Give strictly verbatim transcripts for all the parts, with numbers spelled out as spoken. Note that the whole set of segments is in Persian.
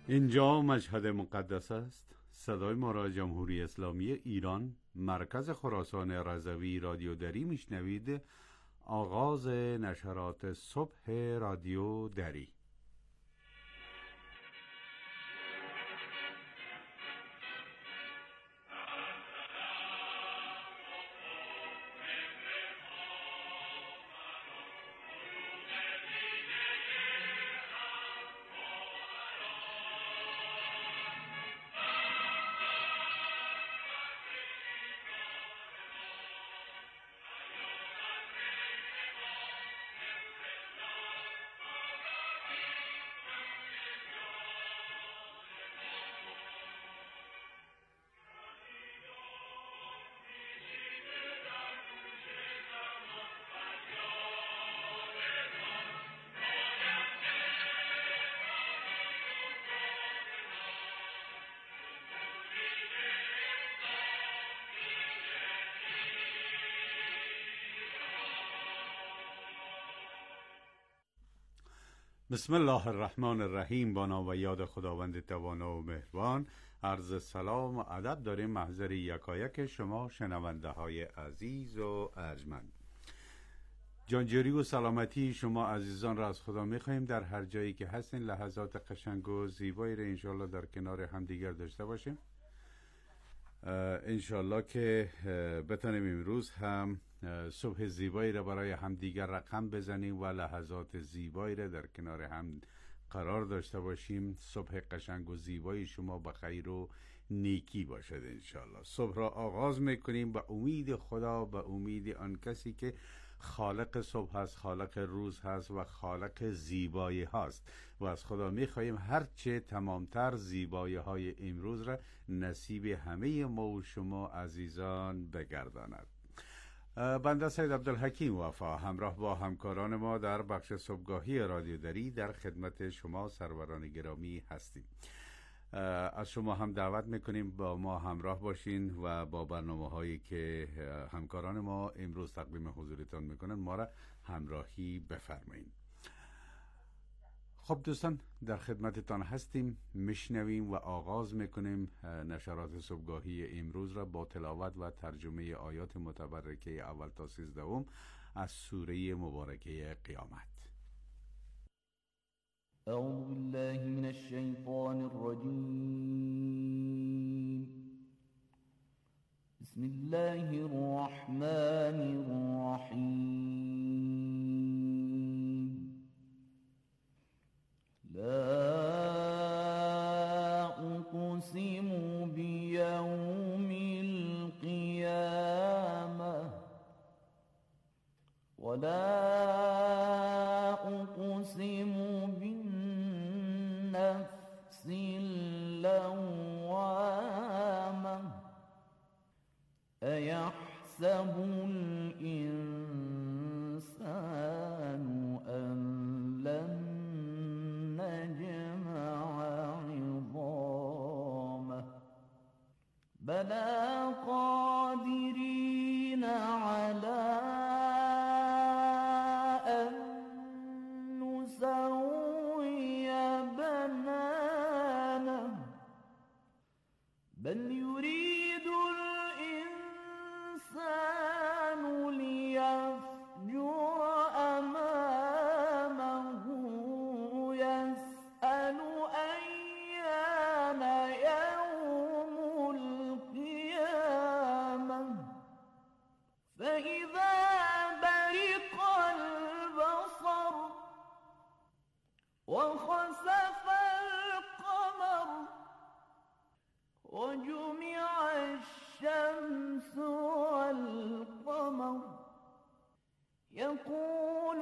اینجا مشهد مقدس است. صدای ما را جمهوری اسلامی ایران، مرکز خراسان رضوی رادیو دری میشنوید. آغاز نشرات صبح رادیو دری. بسم الله الرحمن الرحیم. با نام و یاد خداوند توانا و مهربان. عرض سلام و ادب داریم محضر یکایک شما شنونده های عزیز و ارجمند. جانجوری و سلامتی شما عزیزان را از خدا میخواییم. در هر جایی که هستین لحظات قشنگ و زیبایی را انشالله در کنار همدیگر داشته باشیم. انشالله که بتانیم امروز هم صبح زیبایی را برای همدیگر رقم بزنیم و لحظات زیبایی را در کنار هم قرار داشته باشیم. صبح قشنگ و زیبایی شما بخیر و نیکی باشد انشالله. صبح را آغاز میکنیم به امید خدا، به امید آن کسی که خالق صبح هست، خالق روز هست و خالق زیبایی هست و از خدا میخواییم هرچه تمامتر زیبایی های امروز را نصیب همه ما و شما عزیزان بگرداند. بنده سید عبدالحکیم وفا همراه با همکاران ما در بخش صبحگاهی رادیو دری در خدمت شما سروران گرامی هستیم. از شما هم دعوت میکنیم با ما همراه باشین و با برنامه هایی که همکاران ما امروز تقدیم حضورتان میکنن ما را همراهی بفرمایین. خب دوستان، در خدمتتان هستیم. میشنویم و آغاز میکنیم نشرات صبحگاهی امروز را با تلاوت و ترجمه آیات متبرکه اول تا سیزدهم از سوره مبارکه قیامت. اعوذ بالله من الشیطان الرجیم. بسم الله الرحمن الرحیم. لا اقسم بیوم القیامة ولا اقسم بالنفس اللوامة أيحسب الإنسان أن لن نجمع عظامه بلى قادرين على أن نسوي بنانه بل يريد الإنسان ليفجر أمامه يسأل أيان يوم القيامة فإذا برق البصر وخسف القمر وجمع الشمس والقمر يقول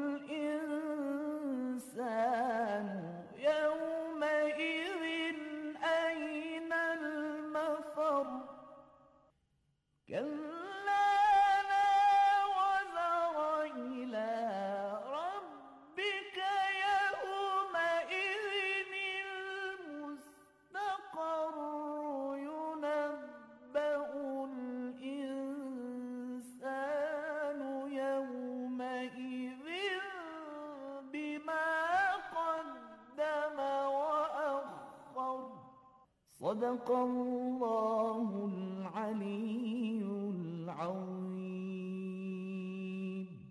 الإنسان يومئذ أين المفر كلا لا وزر إلى ربك يومئذ المستقر ينبأ الإنسان يومئذ بما قدم وأخر صدق الله العلی العظیم.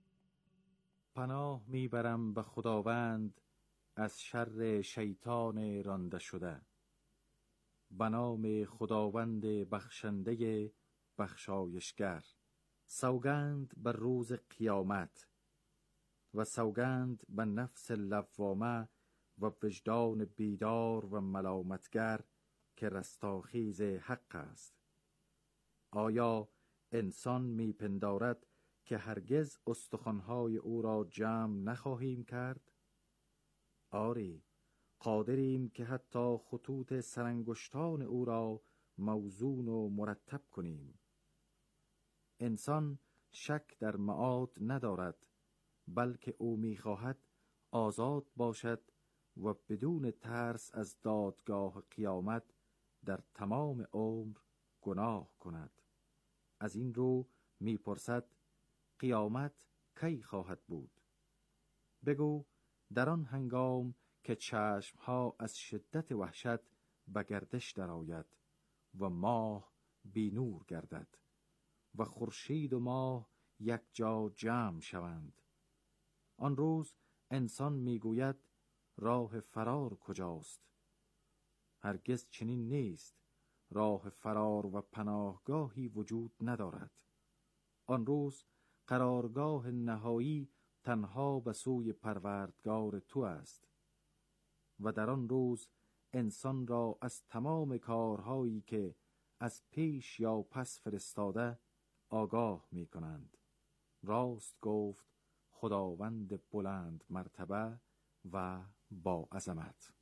پناه میبرم به خداوند از شر شیطان رانده شده. به نام خداوند بخشنده بخشایشگر. سوگند بر روز قیامت و سوگند به نفس لوامه و وجدان بیدار و ملامتگر که رستاخیز حق است. آیا انسان میپندارد که هرگز استخوان‌های او را جمع نخواهیم کرد؟ آری، قادریم که حتی خطوط سرانگشتان او را موزون و مرتب کنیم. انسان شک در معاد ندارد، بلکه او می‌خواهد آزاد باشد و بدون ترس از دادگاه قیامت در تمام عمر گناه کند. از این رو می‌پرسد قیامت کی خواهد بود؟ بگو در آن هنگام که چشمها از شدت وحشت به گردش درآید و ماه بی نور گردد و خورشید و ماه یک جا جمع شوند. آن روز انسان میگوید راه فرار کجاست؟ هرگز چنین نیست. راه فرار و پناهگاهی وجود ندارد. آن روز قرارگاه نهایی تنها به سوی پروردگار تو است و در آن روز انسان را از تمام کارهایی که از پیش یا پس فرستاده آگاه می کنند. راست گفت خداوند بلند مرتبه و با عظمت.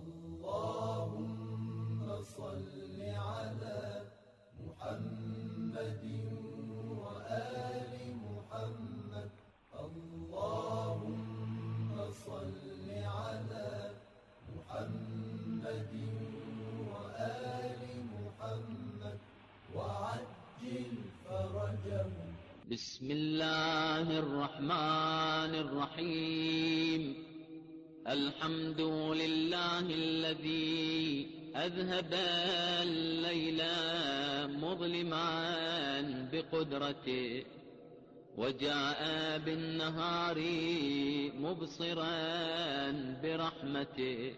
اللهم صل على محمد و آل محمد. اللهم صل على محمد و آل محمد وعجل فرجهم. بسم الله الرحمن الرحيم. الحمد لله الذي أذهب الليل مظلما بقدرته وجاء بالنهار مبصرا برحمته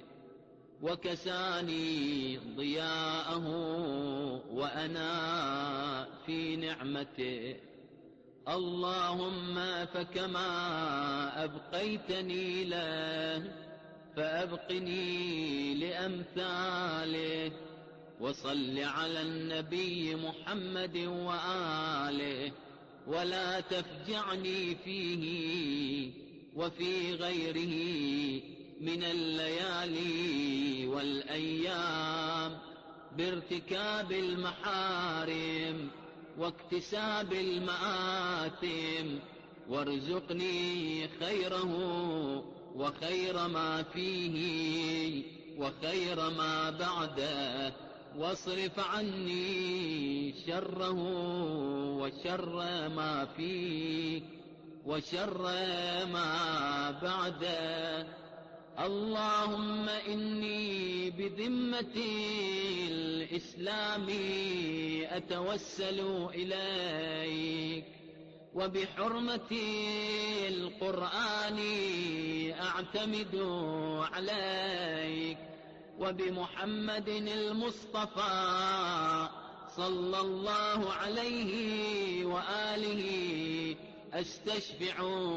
وكساني ضياءه وأنا في نعمته. اللهم فكما أبقيتني له فأبقني لأمثاله. وصل على النبي محمد وآله ولا تفجعني فيه وفي غيره من الليالي والأيام بارتكاب المحارم واكتساب المآثم. وارزقني خيره وخير ما فيه وخير ما بعده واصرف عني شره وشر ما فيه وشر ما بعده. اللهم إني بذمة الإسلام أتوسل إليك وبحرمة القرآن أعتمد عليك وبمحمد المصطفى صلى الله عليه وآله أستشفع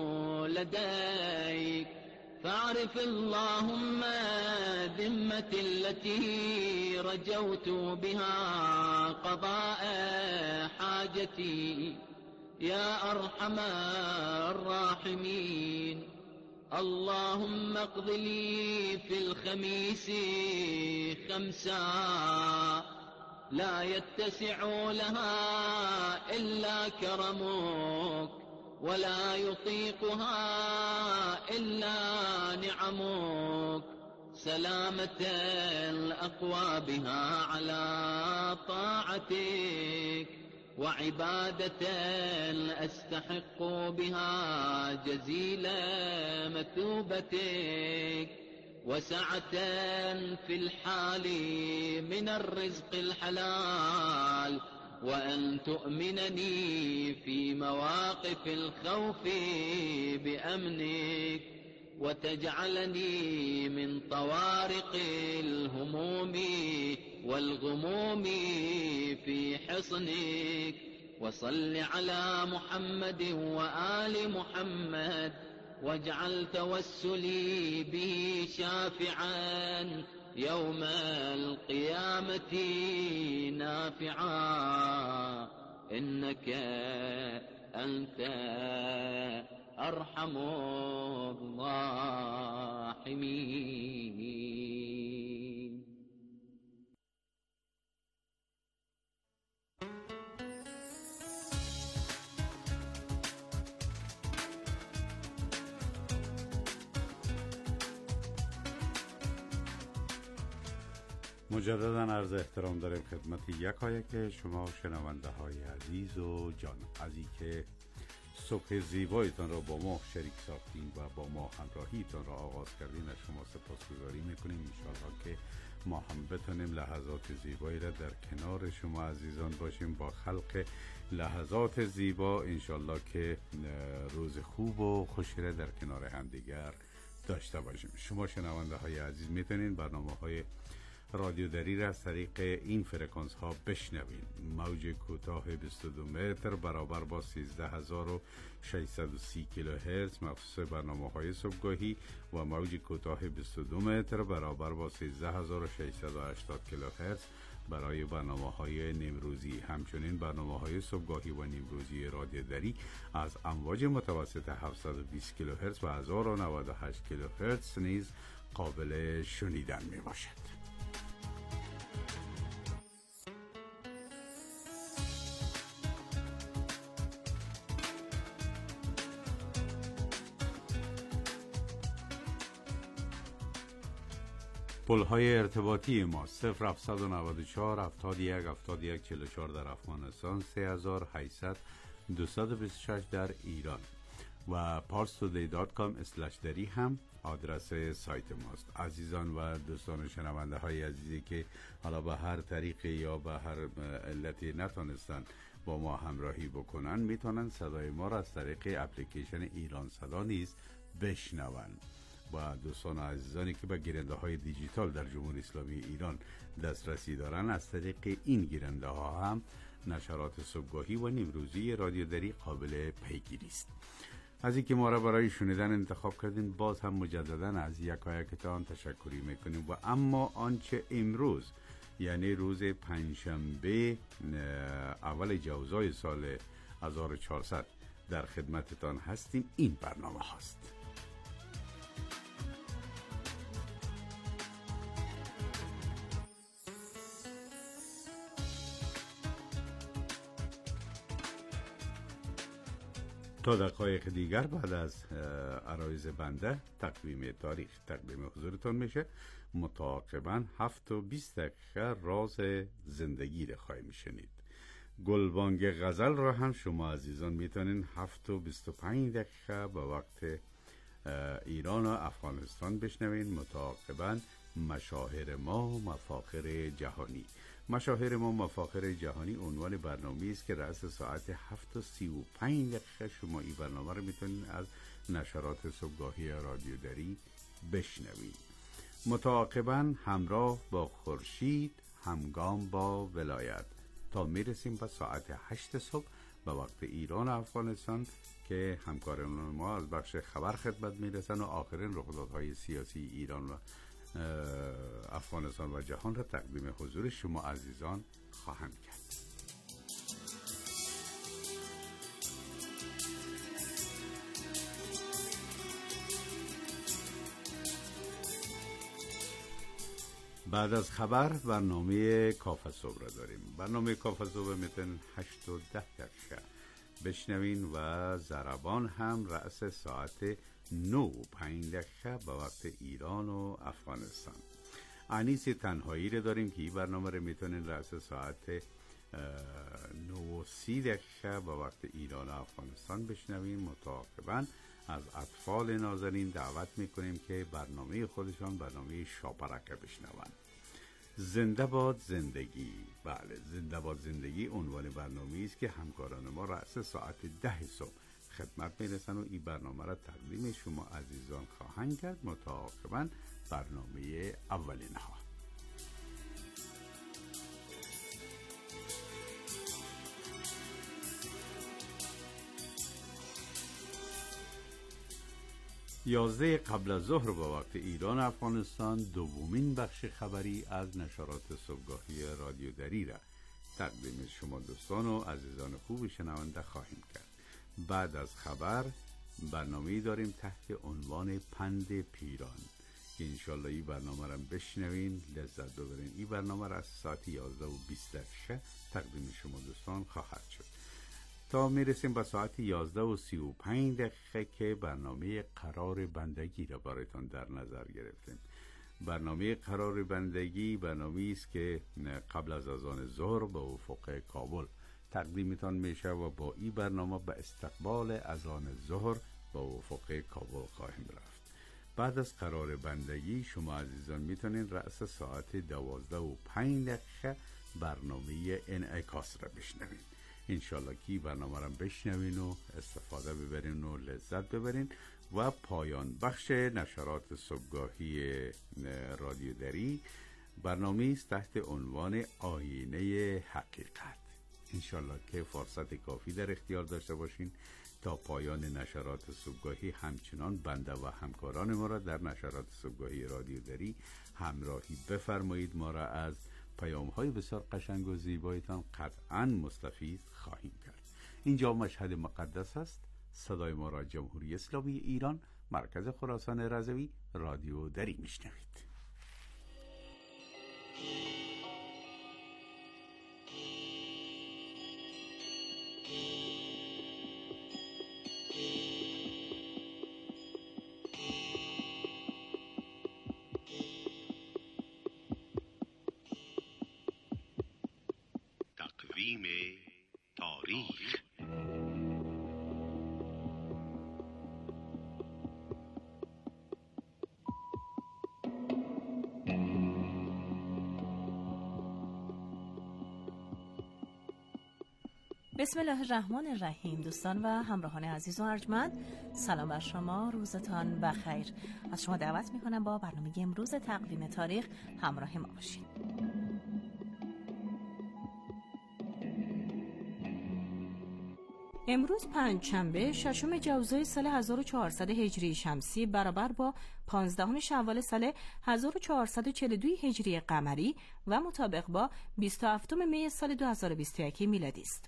لديك. فاعرف اللهم ذمة التي رجوت بها قضاء حاجتي يا أرحم الراحمين. اللهم اقض لي في الخميس خمسا لا يتسع لها إلا كرمك ولا يطيقها إلا نعمك. سلامة الأقوى بها على طاعتك وعبادة أستحق بها جزيل مثوبتك وسعة في الحال من الرزق الحلال، وأن تؤمنني في مواقف الخوف بأمنك، وتجعلني من طوارق الهموم والغموم في حصنك. وصل على محمد وآل محمد، واجعل توسلي به شافعا يوم القيامة نافعا، إنك أنت أرحم الراحمين. مجددا عرض احترام داریم خدمت یکایک شما شنونده های عزیز و جان. از اینکه صبح زیبایتان را با ما شریک ساختیم و با ما همراهیتان را آغاز کردین، از شما سپاسگزاری میکنیم. انشاءالله که ما هم بتونیم لحظات زیبایی را در کنار شما عزیزان باشیم با خلق لحظات زیبا. انشاءالله که روز خوب و خوشی را در کنار همدیگر داشته باشیم. شما شنونده های عزیز میتونین برنامه های رادیو دری را از طریق این فرکانس ها بشنوین. موج کوتاه بیست و دو متر برابر با سیزده هزار و ششصد و سی کیلوهرتز مخصوص برنامه های صبحگاهی، و موج کوتاه بیست و دو متر برابر با سیزده هزار و ششصد و هشتاد کیلوهرتز برای برنامه های نیمروزی. همچنین برنامه های صبحگاهی و نیمروزی رادیو دری از امواج متوسط هفتصد و بیست کیلوهرتز و هزار و نود و هشت کیلوهرتز نیز قابل شنیدن می باشد. پل‌های ارتباطی ما صفر هفتصد و نود و چهار هفتاد و یک هفتاد و یک چهل و چهار در افغانستان، سه هزار و هشتصد دویست و بیست و شش در ایران و پارس تودی دات کام اسلش دری هم آدرس سایت ماست. عزیزان و دوستان شنونده های عزیزی که حالا به هر طریقی یا به هر علتی نتونستن با ما همراهی بکنن، میتونن صدای ما را از طریق اپلیکیشن ایران صدا نیز بشنون. و دوستان عزیزانی که به گیرنده های دیجیتال در جمهوری اسلامی ایران دسترسی دارن، از طریق این گیرنده ها هم نشرات صبحگاهی و نیمروزی رادیو دری قابل پیگیری است. از اینکه ما را برای شنیدن انتخاب کردین، باز هم مجددا از یکایکتان تشکری میکنیم. و اما آنچه امروز یعنی روز پنجشنبه اول جوزای سال هزار و چهارصد در خدمتتان هستیم، این برنامه هاست. تا دقایق دیگر بعد از عرایض بنده تقویم تاریخ تقدیم حضورتان میشه. متعاقباً هفت و بیست دقیقه راز زندگی را خواهیم شنید. گلبانگ غزل را هم شما عزیزان میتونین هفت و بیست و پنج دقیقه با وقت ایران و افغانستان بشنوین. متعاقباً مشاهیر ما مفاخر جهانی. مشاهیر ما مفاخر جهانی عنوان برنامه است که رأس ساعت هفت و سی و پنج دقیقه شما این برنامه رو میتونید از نشرات صبحگاهی رادیو دری بشنوید. متعاقباً همراه با خورشید همگام با ولایت تا میرسیم به ساعت هشت صبح به وقت ایران و افغانستان که همکاران ما از بخش خبر خدمت میرسن و آخرین رخدادهای سیاسی ایران و افغانستان و جهان را تقدیم حضور شما عزیزان خواهند کرد. بعد از خبر برنامه کافه صبح را داریم. برنامه کافه صبح میتونین هشت و ده دقیقه بشنوین و ضربان هم رأس ساعت نو و پنج دقیقه به وقت ایران و افغانستان. انیس تنهایی را داریم که این برنامه را میتونین رأس ساعت نو و سی دقیقه به وقت ایران و افغانستان بشنوین. متعاقباً از اطفال نازنین دعوت میکنیم که برنامه خودشان برنامه شاپرکه بشنوند. زنده باد زندگی. بله، زنده باد زندگی عنوان برنامه است که همکاران ما رأس ساعت ده صبح خدمت میرسن و این برنامه را تقدیم شما عزیزان خواهند کرد متعاقباً برنامه اولین ها. یازده قبل از ظهر با وقت ایران افغانستان دومین بخش خبری از نشرات صبحگاهی رادیو دری را تقدیم شما دوستان و عزیزان خوب شنونده خواهیم کرد. بعد از خبر برنامه‌ای داریم تحت عنوان پند پیران که انشالله این برنامه را بشنوین، لذت ببرین. این برنامه را از ساعت یازده و بیست دقیقه تقدیم شما دوستان خواهد شد تا میرسیم به ساعت یازده و سی و پنج دقیقه که برنامه قرار بندگی را برایتان در نظر گرفتیم. برنامه قرار بندگی برنامه است که قبل از اذان ظهر به افق کابل تقدیمتان میشه و با این برنامه به استقبال اذان ظهر به افق کابل خواهیم رفت. بعد از قرار بندگی شما عزیزان میتونین رأس ساعت دوازده و پنج دقیقه برنامه انعکاس را بشنوین. انشالله که برنامه را بشنوین و استفاده ببرین و لذت ببرین. و پایان بخش نشرات صبحگاهی رادیو دری برنامه است تحت عنوان آینه حقیقت. انشالله که فرصت کافی در اختیار داشته باشین تا پایان نشرات صبحگاهی همچنان بنده و همکاران ما را در نشرات صبحگاهی رادیو دری همراهی بفرمایید. ما را از پیام های بسیار قشنگ و زیبایتان قطعاً مستفید خواهیم کرد. اینجا مشهد مقدس است. صدای ما را جمهوری اسلامی ایران، مرکز خراسان رضوی، رادیو دری میشنوید. تقویم تاریخ. بسم الله الرحمن الرحیم. دوستان و همراهان عزیز و ارجمند، سلام بر شما، روزتان بخیر. از شما دعوت میکنم با برنامه امروز تقویم تاریخ همراه ما باشید. امروز پنجشنبه ششم جوزای سال هزار و چهارصد هجری شمسی برابر با پانزدهم شوال سال هزار و چهارصد و چهل و دو هجری قمری و مطابق با بیست و هفتم می سال دو هزار و بیست و یک میلادی است.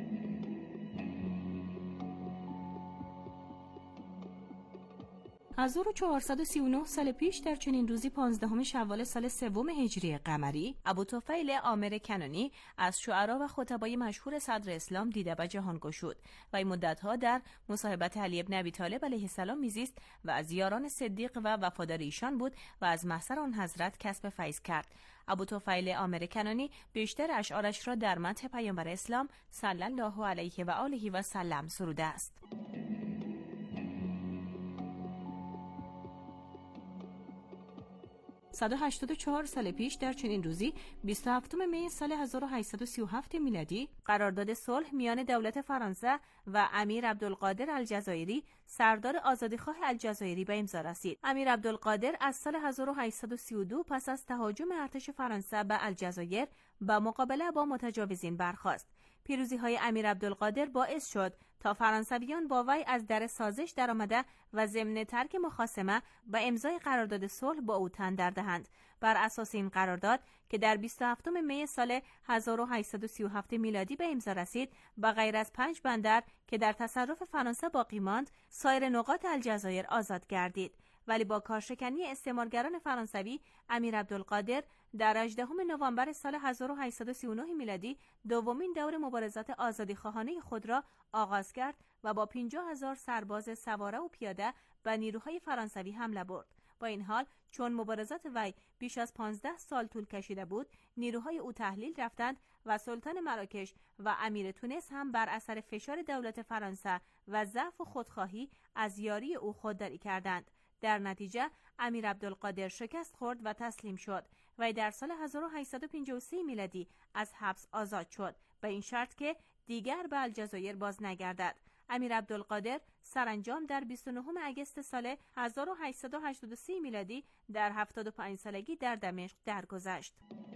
هزار و چهارصد و سی و نه سال پیش در چنین روزی پانزدهم شوال سال سوم هجری قمری ابوطفیل عامر کنانی از شعرا و خطبای مشهور صدر اسلام دیده به جهان گشود و این مدتها در مصاحبت علی ابن ابی طالب علیه السلام میزیست و از یاران صدیق و وفادار ایشان بود و از محضر آن حضرت کسب فیض کرد. ابوطفیل عامر کنانی بیشتر اشعارش را در مدح پیامبر اسلام صلی الله علیه و آله و سلم سروده است. صد و هشتاد و چهار سال پیش در چنین روزی بیست و هفتم می سال هزار و هشتصد و سی و هفت میلادی قرارداد صلح میان دولت فرانسه و امیر عبدالقادر الجزایری سردار آزادیخواه الجزایری به امضا رسید. امیر عبدالقادر از سال هزار و هشتصد و سی و دو پس از تهاجم ارتش فرانسه به الجزایر به مقابله با متجاوزین برخاست. پیروزی های امیر عبدالقادر باعث شد تا فرانسویان با وی از در سازش درآمده و ضمن ترک مخاصمه به امضای قرارداد صلح با او تن در دهند. بر اساس این قرارداد که در بیست و هفتم می سال هزار و هشتصد و سی و هفت میلادی به امضا رسید، با غیر از پنج بندر که در تصرف فرانسه باقی ماند، سایر نقاط الجزایر آزاد گردید. ولی با کارشکنی استعمارگران فرانسوی، امیر عبدالقادر در هجدهم نوامبر سال هزار و هشتصد و سی و نه میلادی دومین دور مبارزات آزادیخواهانه خود را آغاز کرد و با پنجاه هزار سرباز سواره و پیاده به نیروهای فرانسوی حمله برد. با این حال چون مبارزات وی بیش از پانزده سال طول کشیده بود، نیروهای او تحلیل رفتند و سلطان مراکش و امیر تونس هم بر اثر فشار دولت فرانسه و ضعف و خودخواهی از یاری او خودداری کردند. در نتیجه امیر عبدالقادر شکست خورد و تسلیم شد و در سال هزار و هشتصد و پنجاه و سه میلادی از حبس آزاد شد، به این شرط که دیگر به الجزایر باز نگردد. امیر عبدالقادر سرانجام در بیست و نهم اگست سال هزار و هشتصد و هشتاد و سه میلادی در هفتاد و پنج سالگی در دمشق درگذشت.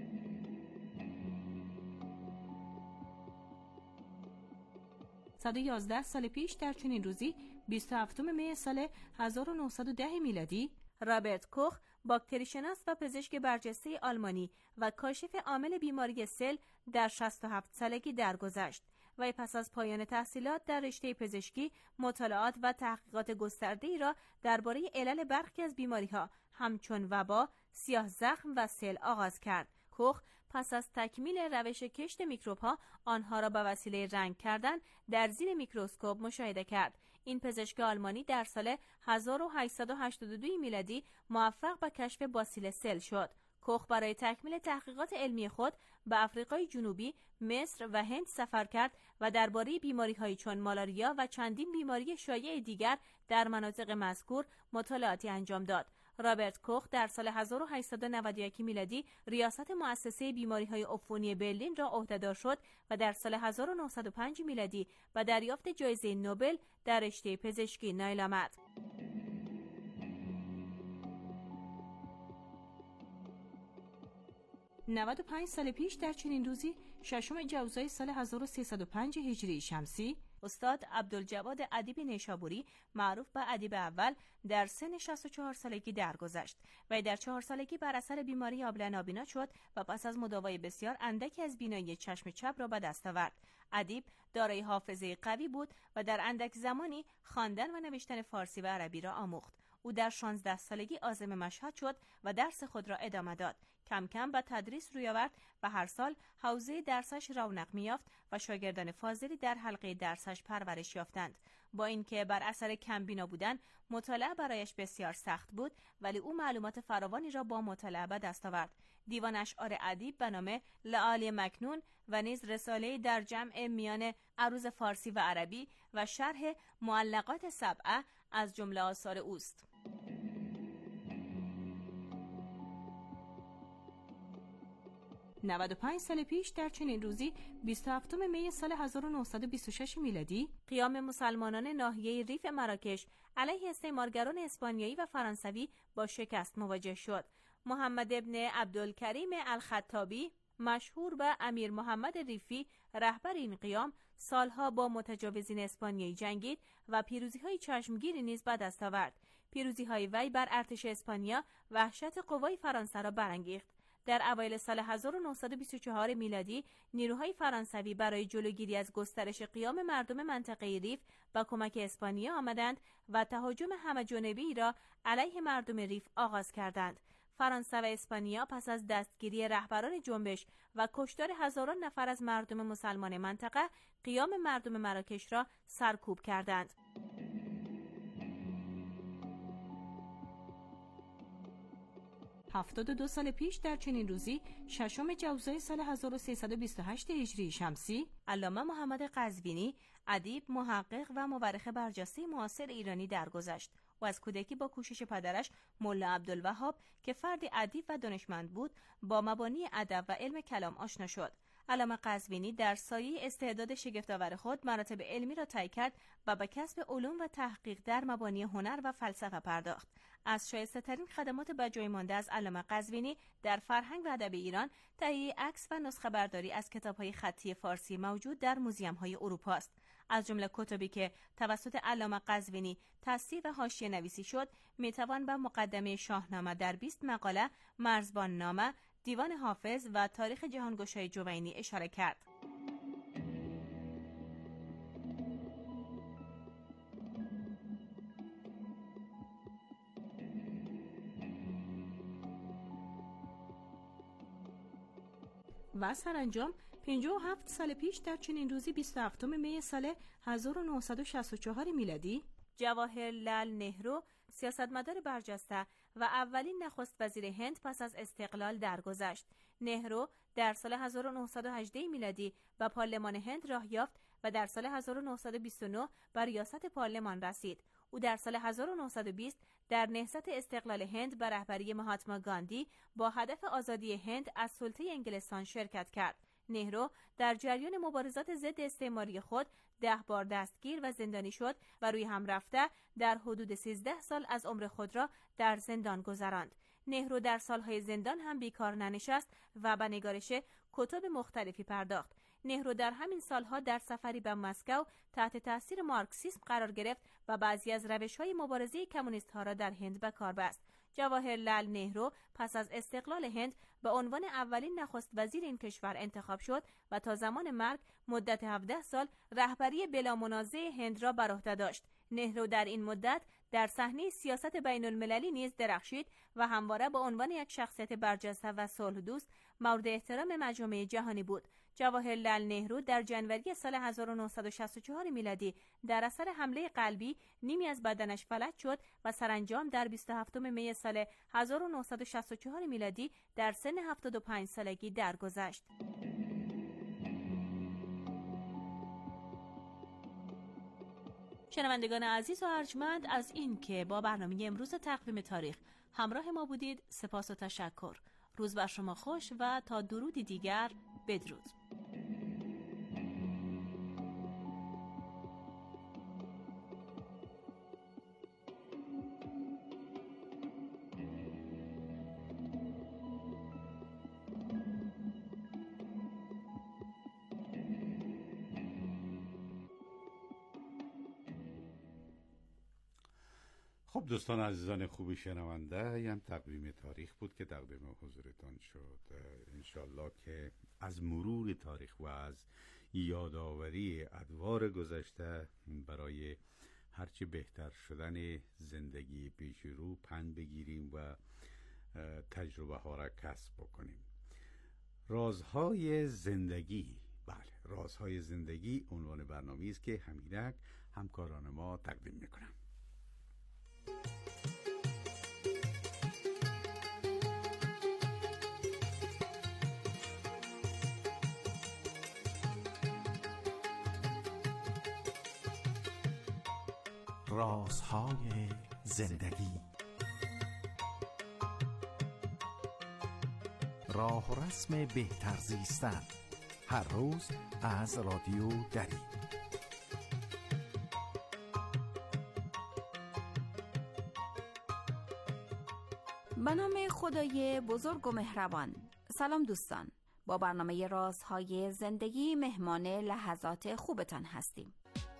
صد و یازده سال پیش در چنین روزی بیست و هفتم می سال هزار و نهصد و ده میلادی رابرت کوخ، باکتری شناس و پزشک برجسته آلمانی و کاشف عامل بیماری سل در شصت و هفت سالگی درگذشت. و پس از پایان تحصیلات در رشته پزشکی مطالعات و تحقیقات گسترده‌ای را درباره علل برخی از بیماری‌ها همچون وبا، سیاه زخم و سل آغاز کرد. کوخ پس از تکمیل روش کشت میکروب‌ها آنها را به وسیله رنگ کردن در زیر میکروسکوپ مشاهده کرد. این پزشک آلمانی در سال هزار و هشتصد و هشتاد و دو میلادی موفق به کشف باسیل سل شد. کوخ برای تکمیل تحقیقات علمی خود به آفریقای جنوبی، مصر و هند سفر کرد و درباره بیماری‌هایی چون مالاریا و چندین بیماری شایع دیگر در مناطق مذکور مطالعاتی انجام داد. رابرت کوخ در سال هزار و هشتصد و نود و یک میلادی ریاست مؤسسه بیماری‌های عفونی برلین را عهده‌دار شد و در سال هزار و نهصد و پنج میلادی به دریافت جایزه نوبل در رشته پزشکی نائل آمد. نود و پنج سال پیش در چنین روزی ششم جوزای سال هزار و سیصد و پنج هجری شمسی استاد عبدالجواد ادیب نیشابوری معروف به ادیب اول در سن شصت و چهار سالگی درگذشت و در چهار سالگی بر اثر بیماری آبله نابینا شد و پس از مداوای بسیار اندکی از بینایی چشم چپ را به دست آورد. ادیب دارای حافظه قوی بود و در اندک زمانی خواندن و نوشتن فارسی و عربی را آموخت. او در شانزده سالگی عازم مشهد شد و درس خود را ادامه داد. کم کم به تدریس روی آورد و هر سال حوزه درسش رونق می‌یافت و شاگردان فاضلی در حلقه درسش پرورش یافتند. با اینکه بر اثر کمبینا بودن مطالعه برایش بسیار سخت بود، ولی او معلومات فراوانی را با مطالعه به دست آورد. دیوان اشعار ادیب به نام لآلی مکنون و نیز رساله در جمع میان عروض فارسی و عربی و شرح معلقات سبعه از جمله آثار اوست. نود و پنج سال پیش در چنین روزی بیست و هفتم می سال هزار و نهصد و بیست و شش میلادی قیام مسلمانان ناحیه ریف مراکش علیه استعمارگران اسپانیایی و فرانسوی با شکست مواجه شد. محمد ابن عبدالکریم الخطابی مشهور به امیر محمد ریفی رهبر این قیام سالها با متجاوزین اسپانیایی جنگید و پیروزی‌های چشمگیری نیز به دست آورد. پیروزی‌های وی بر ارتش اسپانیا وحشت قوای فرانسه را برانگیخت. در اوایل سال هزار و نهصد و بیست و چهار میلادی نیروهای فرانسوی برای جلوگیری از گسترش قیام مردم منطقه ریف با کمک اسپانیا آمدند و تهاجم همه‌جانبه‌ای را علیه مردم ریف آغاز کردند. فرانسه و اسپانیا پس از دستگیری رهبران جنبش و کشتار هزاران نفر از مردم مسلمان منطقه قیام مردم مراکش را سرکوب کردند. هفتاد و دو سال پیش در چنین روزی ششم جوزای سال هزار و سیصد و بیست و هشت هجری شمسی علامه محمد قزوینی ادیب، محقق و مورخ برجسته معاصر ایرانی درگذشت و از کودکی با کوشش پدرش ملا عبدالوهاب که فردی ادیب و دانشمند بود با مبانی ادب و علم کلام آشنا شد. علامه قزوینی در سایه استعداد شگفت‌آور خود مراتب علمی را طی کرد و به کسب علوم و تحقیق در مبانی هنر و فلسفه پرداخت. از شایسته‌ترین خدمات بجای مانده از علامه قزوینی در فرهنگ و ادب ایران تهیه عکس و نسخه برداری از کتاب‌های خطی فارسی موجود در موزیم‌های اروپا است. از جمله کتابی که توسط علامه قزوینی تصحیح و حاشیه نویسی شد میتوان به مقدمه شاهنامه در بیست مقاله، مرزبان نامه، دیوان حافظ و تاریخ جهانگشای جوینی اشاره کرد. و سرانجام پنجاه و هفت سال پیش در چنین روزی بیست و هفتم می سال هزار و نهصد و شصت و چهار میلادی جواهرلال نهرو سیاستمدار برجسته و اولین نخست وزیر هند پس از استقلال درگذشت. نهرو در سال هزار و نهصد و هجده میلادی به پارلمان هند راه یافت و در سال هزار و نهصد و بیست و نه به ریاست پارلمان رسید. او در سال هزار و نهصد و بیست در نهضت استقلال هند به رهبری مهاتما گاندی با هدف آزادی هند از سلطه انگلستان شرکت کرد. نهرو در جریان مبارزات ضد استعماری خود ده بار دستگیر و زندانی شد و روی هم رفته در حدود سیزده سال از عمر خود را در زندان گذراند. نهرو در سالهای زندان هم بیکار ننشست و به نگارش کتب مختلفی پرداخت. نهرو در همین سالها در سفری به مسکو تحت تاثیر مارکسیسم قرار گرفت و بعضی از روش‌های مبارزه کمونیست‌ها را در هند به کار بست. جواهرلال نهرو پس از استقلال هند به عنوان اولین نخست وزیر این کشور انتخاب شد و تا زمان مرگ مدت هفده سال رهبری بلا منازع هند را بر عهده داشت. نهرو در این مدت در صحنه سیاست بین المللی نیز درخشید و همواره به عنوان یک شخصیت برجسته و صلح دوست مورد احترام مجامع جهانی بود. جواهرلال نهرو در ژانویه سال هزار و نهصد و شصت و چهار میلادی در اثر حمله قلبی نیمی از بدنش فلج شد و سرانجام در بیست و هفتم می سال هزار و نهصد و شصت و چهار میلادی در سن هفتاد و پنج سالگی درگذشت. شنوندگان عزیز و ارجمند، از این که با برنامه امروز تقویم تاریخ همراه ما بودید سپاس و تشکر. روز بر شما خوش و تا درودی دیگر بدرود. خب دوستان عزیزان خوبی شنونده، این تقویم تاریخ بود که تقدیم حضورتان شد. انشالله که از مرور تاریخ و از یادآوری ادوار گذشته برای هرچی بهتر شدن زندگی پیش رو پند بگیریم و تجربه ها را کسب بکنیم. رازهای زندگی، بله، رازهای زندگی عنوان برنامه‌ای است که همینک همکاران ما تقدیم میکنم. رازهای زندگی، راه و رسم بهتر زیستن، هر روز از رادیو دری. به نام خدای بزرگ و مهربان. سلام دوستان، با برنامه رازهای زندگی مهمان لحظات خوبتان هستیم.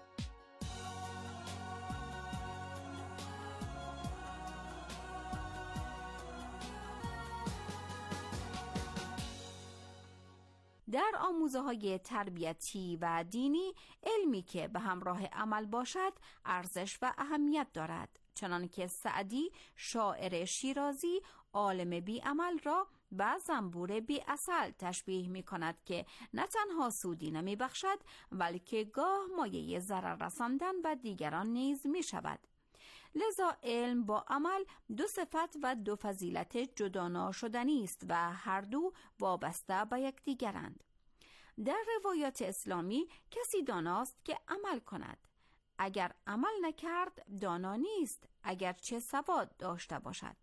در آموزه‌های تربیتی و دینی، علمی که به همراه عمل باشد ارزش و اهمیت دارد، چنانکه سعدی شاعر شیرازی عالم بی عمل را به زنبور بی عسل تشبیه می کند که نه تنها سودی نمی بخشد بلکه گاه مایه ضرر رساندن به دیگران نیز می شود. لذا علم با عمل دو صفت و دو فضیلت جدا ناشدنی است و هر دو وابسته به یکدیگرند. در روایات اسلامی کسی داناست که عمل کند. اگر عمل نکرد دانا نیست، اگر چه سواد داشته باشد.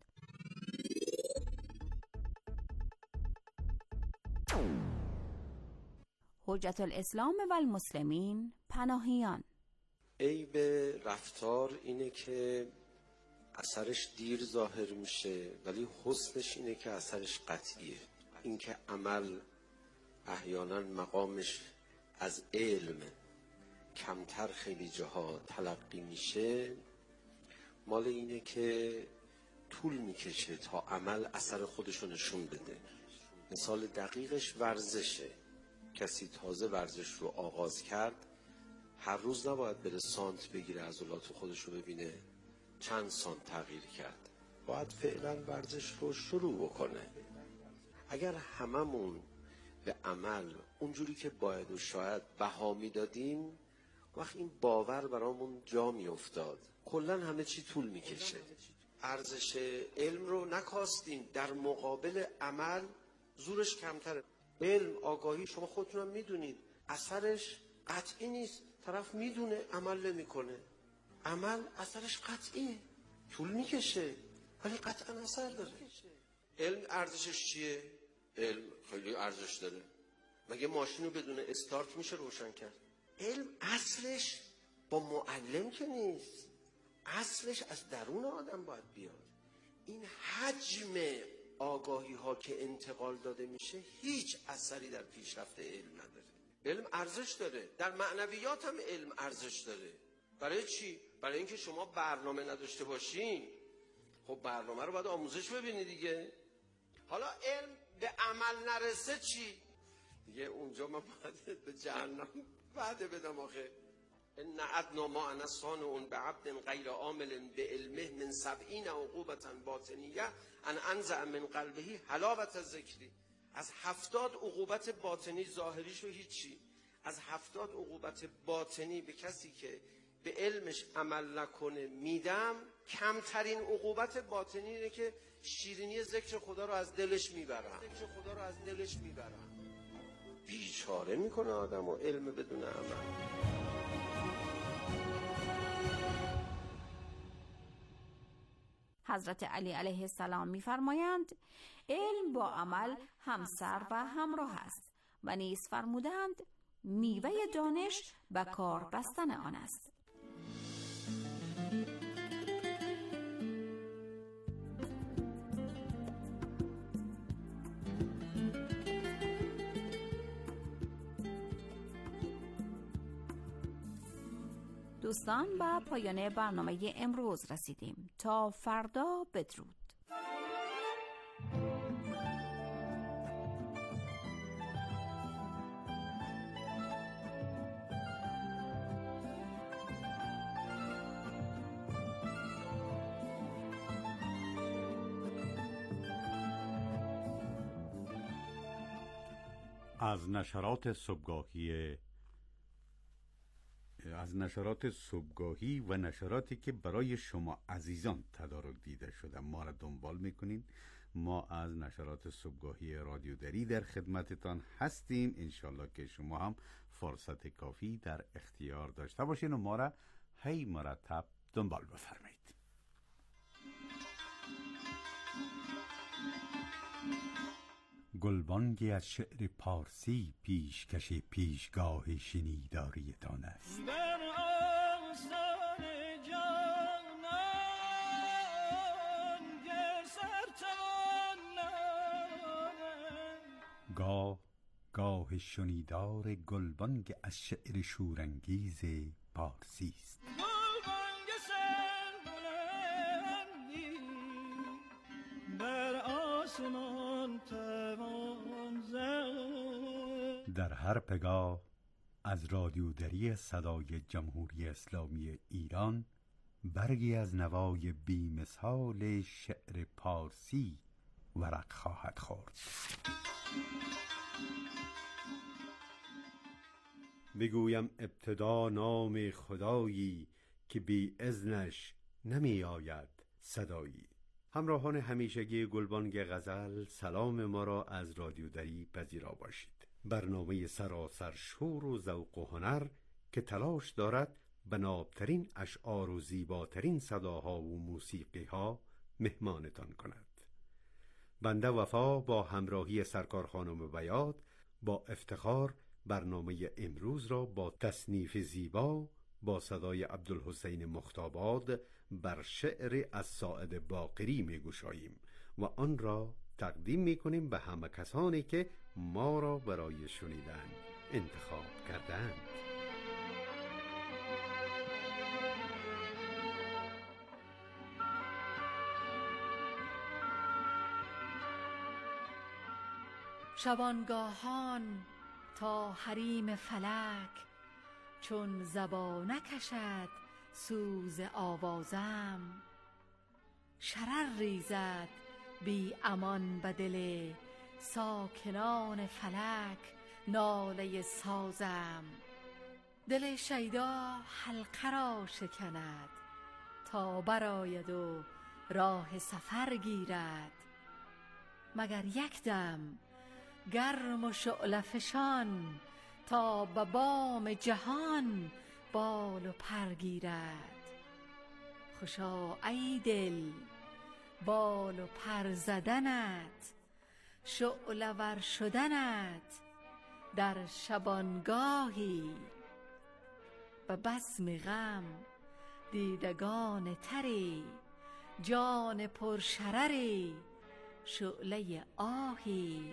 حجت الاسلام و المسلمین پناهیان. عیب رفتار اینه که اثرش دیر ظاهر میشه، ولی حسنش اینه که اثرش قطعیه. اینکه عمل احیانا مقامش از علم کمتر خیلی جاها تلقی میشه، مال اینه که طول میکشه تا عمل اثر خودشو نشون بده. مثال دقیقش ورزشه. کسی تازه ورزش رو آغاز کرد، هر روز نباید بره سانت بگیره عضلات خودش رو ببینه چند سانت تغییر کرد. باید فعلا ورزش رو شروع بکنه. اگر هممون به عمل اونجوری که باید و شاید بها میدادیم، وقت این باور برامون جا می افتاد. کلن همه چی طول می کشه. ارزش علم رو نکاستیم، در مقابل عمل زورش کمتره. علم، آگاهی، شما خودتونم میدونید اثرش قطعی نیست. طرف میدونه عمل نمی کنه. عمل اثرش قطعیه، طول میکشه ولی قطعا اثر داره. علم ارزشش چیه؟ علم خیلی ارزش داره. مگه ماشین رو بدون استارت میشه روشن کرد؟ علم اصلش با معلم که نیست، اصلش از درون آدم باید بیاد. این حجم آگاهی ها که انتقال داده میشه هیچ اثری در پیشرفت علم نداره. علم ارزش داره، در معنویات هم علم ارزش داره. برای چی؟ برای اینکه شما برنامه نداشته باشین، خب برنامه رو باید آموزش ببینی دیگه. حالا علم به عمل نرسه چی؟ دیگه اونجا من باید به جهنم وعده بدم آخه. ان ادنا ما انا صانع بعبد غیر عامل بعلمه من سبعین عقوبة باطنیه ان انزع من قلبه حلاوة الذکری. از هفتاد عقوبت باطنی، ظاهریشو هیچی، از هفتاد عقوبت باطنی به کسی که به علمش عمل نکنه میدم. کمترین عقوبت باطنی اینه که شیرینی ذکر خدا رو از دلش میبرم. ذکر خدا رو از دلش میبرم. بیچاره میکنه آدمو علم بدون عمل. حضرت علی علیه السلام می‌فرمایند علم با عمل همسر و همراه است و نیز فرمودند میوه دانش و کار بستن آن است. دوستان، با پایان برنامه امروز رسیدیم. تا فردا بدرود. از نشرات صبحگاهی از نشرات صبحگاهی و نشراتی که برای شما عزیزان تدارک دیده شده ما را دنبال میکنین. ما از نشرات صبحگاهی رادیو دری در خدمتتان هستیم. انشالله که شما هم فرصت کافی در اختیار داشته باشین و ما را هی مرتب دنبال بفرمایید. گلبانگی از شعر پارسی پیشکش پیشگاه شنیداریتان است. در آستان جانان گر سرتوان گاه گاه شنیدار گلبانگ از شعر شورانگیز پارسی است. گلبانگ سربلندی بر آسمان توان زد. در هر پگاه از رادیو دری صدای جمهوری اسلامی ایران برگی از نوای بی‌مثال شعر پارسی ورق خواهد خورد. بگویم ابتدا نام خدایی که بی اذنش نمی آید صدایی. همراهان همیشگی گلبانگ غزل، سلام ما را از رادیو دری پذیرا باشید. برنامه سراسر شور و ذوق و هنر که تلاش دارد به نابترین اشعار و زیباترین صداها و موسیقیها مهمانتان کند. بنده وفا با همراهی سرکار خانم بیات با افتخار برنامه امروز را با تصنیف زیبا با صدای عبدالحسین مختاباد بر شعر از ساعد باقری می گشاییم و آن را تقدیم می کنیم به همه کسانی که ما را برای شنیدن انتخاب کردند. شبانگاهان تا حریم فلک چون زبان نکشد سوز آوازم، شرر ریزد بی امان به دل ساکنان فلک ناله سازم. دل شیدا حلقه را شکند تا براید و راه سفر گیرد. مگر یک دم گرم و شعله فشان تا به بام جهان بال و پر گیرد. خوشا ای دل بال و پر زدنت، شعله ور شدنت در شبانگاهی. به بزم غم دیدگان تری، جان پرشرری شعله آهی.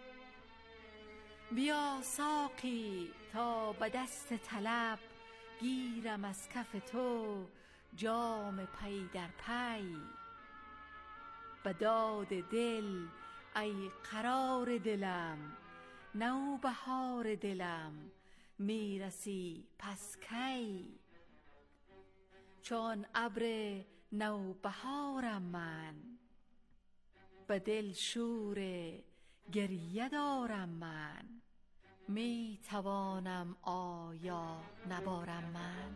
بیا ساقی تا به دست طلب گیرم از کف تو جام پی در پی. به داد دل ای قرار دلم، نوبهار دلم میرسی پس کی. چون ابر نوبهارم من، به دل شور گریه دارم من. می توانم آیا نبارم من؟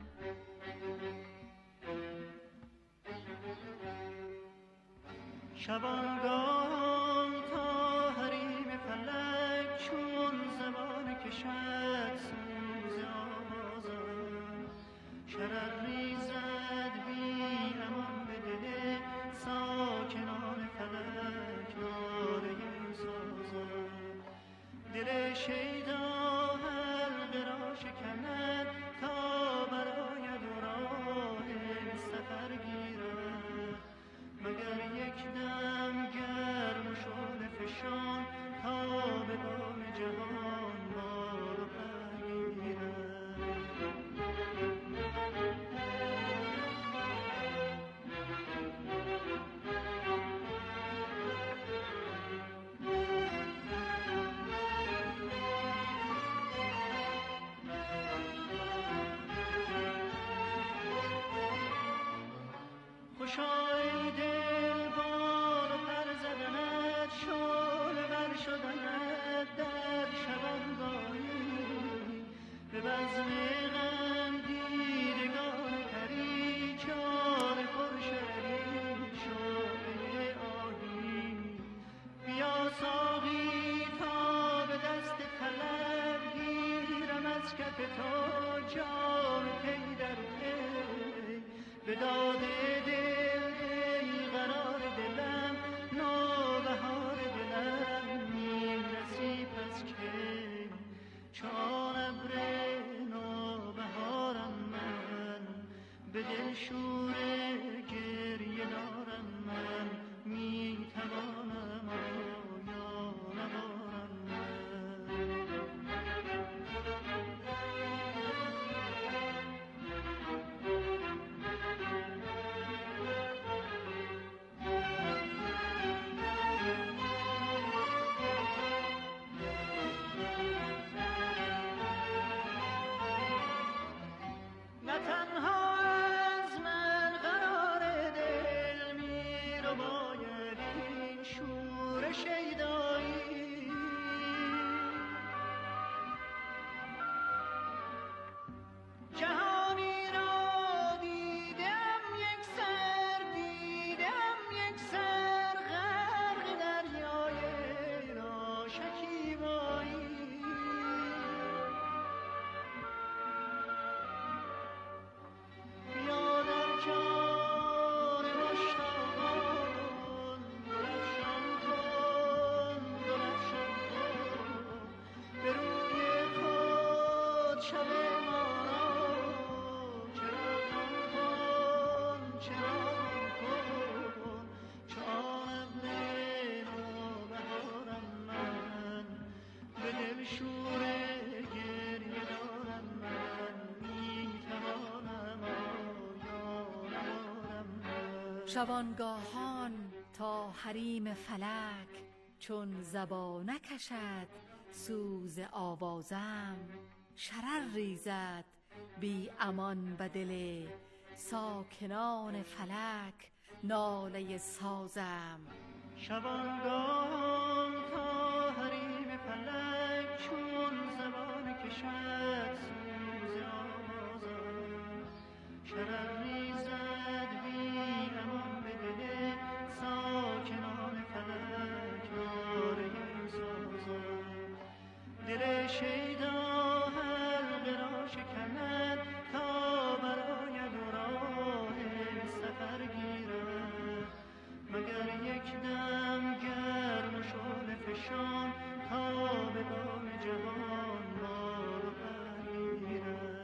شبانگاه تا حریم فلک چون زبان کشد سوز آوازم. شرر ریزد بی امان به دل ساکنان فلک ناله سازم. دل شیدا حلقه را شکند تا براید و راه سفر گیرد. مگر یک دم گرم و شعله فشان تا به بام جهان بال و پر گیرد. خوشا ای دل بال و پر زدنت، شعله ور شدنت در شبانگاهی. به بزم غم دیدگان پری، جان پرشرری شعله آهی. بیا ساقی تا به دست طلب گیرم از کف تو جام پی در پی. به داد دل ای قرار دلم، نوبهار دلم میرسی پس کی. چون ابر نوبهارم من، به دل شور گریه دارم من. میتوانم آیا نبارم من؟ نه تنها از من قرار دل می رو باید این شور شیدایی. جهانی را دیدم یک سر، دیدم یک سر غرق دریای را شکیبایی. بیا در جان مشتاقان درفشان کن، درفشان کن به روی خود شب ما را. چراغان کن، چراغان کن چون ابر نوبهارم من. به دل شور گریه دارم من. میتوانم آیا نبارم من؟ شبانگاهان تا حریم فلک چون زبانه کشد سوز آوازم. شرر ریزد بی امان به دل ساکنان فلک ناله سازم. شبانگاه تا حریم فلک چون زبان کشد سوز شیدا حلقه را شکند تا براید و راه سفر گیرد، مگر یک دم گرم و شعله فشان تا به بام جهان بار و برگیرد.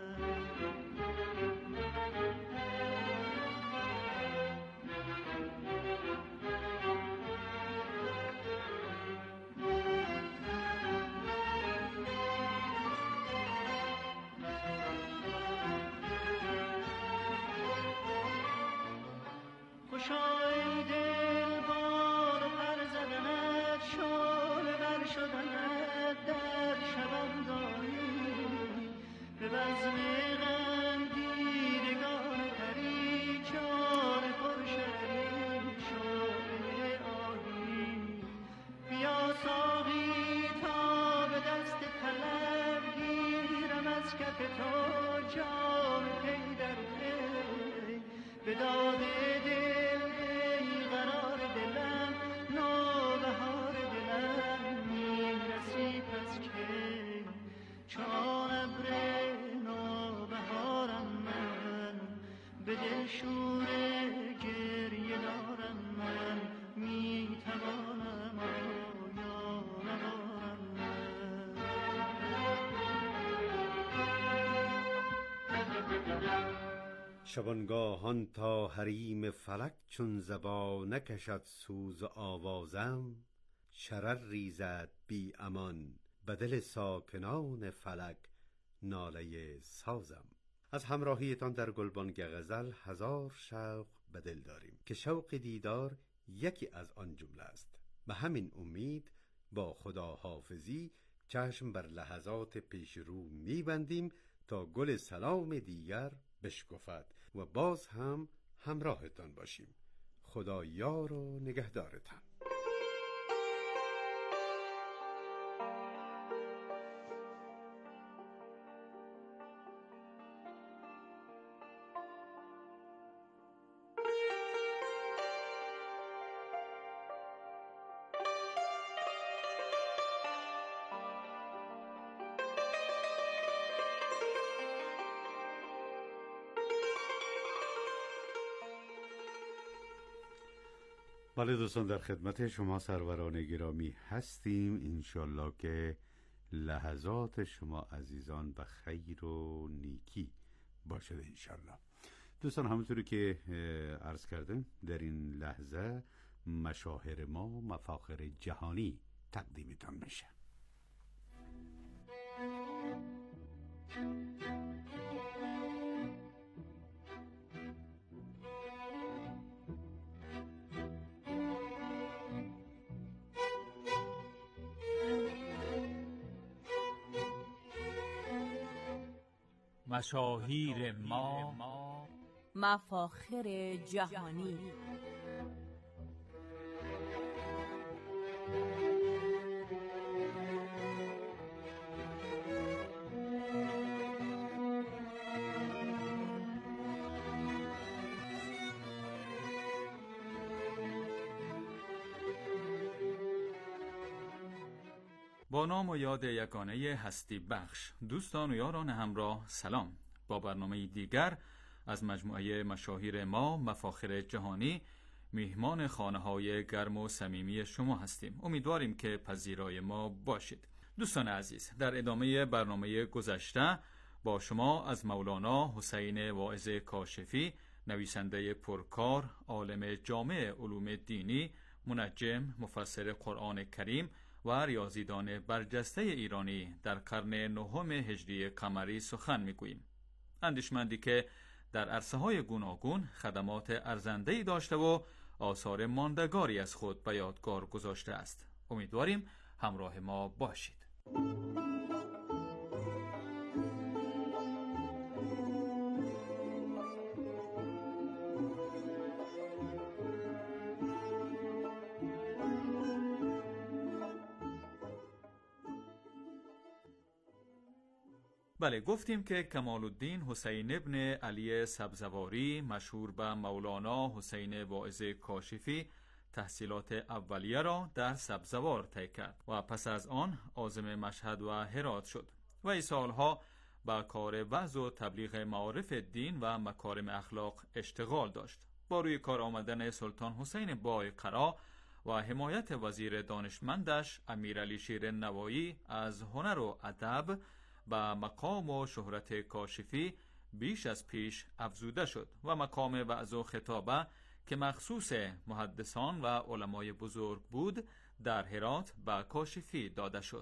خوشا ای دل بال و پر زدنت، شعله بر شدنت در شبانگاهی، به بزم غم دیدگان پری جان پرشری شعله آهی. بیا ساقی تا به دست طلب گیرم از کف تو جام پی در پی، به داد دل چون ابر نوبهارم من، به دل شور گریه دارم من، می توانم آیا ندارم من. شبانگاهان تا حریم فلک چون زبا نکشد سوز آوازم، شرر ریزد بی امان بدل ساکنان فلک ناله سازم. از همراهیتان در گلبانگ غزل هزار شوق به دل داریم که شوق دیدار یکی از آن جمله است. به همین امید با خداحافظی چشم بر لحظات پیش رو میبندیم تا گل سلام دیگر بشکفد و باز هم همراهتان باشیم. خدا یار و نگهدارتان. بله دوستان، در خدمت شما سروران گرامی هستیم. انشالله که لحظات شما عزیزان به خیر و نیکی باشد انشالله. دوستان، همونطوری که عرض کردم در این لحظه مشاهیر ما مفاخر جهانی تقدیمتان میشه. مشاهیر ما مفاخر جهانی. با نام و یاد یگانه هستی بخش، دوستان و یاران همراه سلام. با برنامه دیگر از مجموعه مشاهیر ما مفاخر جهانی میهمان خانه های گرم و صمیمی شما هستیم. امیدواریم که پذیرای ما باشید. دوستان عزیز، در ادامه برنامه گذشته با شما از مولانا حسین واعظ کاشفی، نویسنده پرکار، عالم جامع علوم دینی، منجم، مفسر قرآن کریم و ریاضیدان برجسته ایرانی در قرن نهم هجری قمری سخن میگوییم. اندیشمندی که در عرصه های گوناگون خدمات ارزنده‌ای داشته و آثار ماندگاری از خود به یادگار گذاشته است. امیدواریم همراه ما باشید. بله، گفتیم که کمال الدین حسین ابن علی سبزواری، مشهور به مولانا حسین واعظ کاشفی، تحصیلات اولیه را در سبزوار طی کرد و پس از آن عازم مشهد و هرات شد و این سالها با کار وعظ و تبلیغ معارف دین و مکارم اخلاق اشتغال داشت. با روی کار آمدن سلطان حسین بایقرا و حمایت وزیر دانشمندش امیرعلی شیر نوایی از هنر و ادب و مقام و شهرت کاشفی بیش از پیش افزوده شد و مقام وعظ و خطابه که مخصوص محدثان و علمای بزرگ بود در هرات به کاشفی داده شد.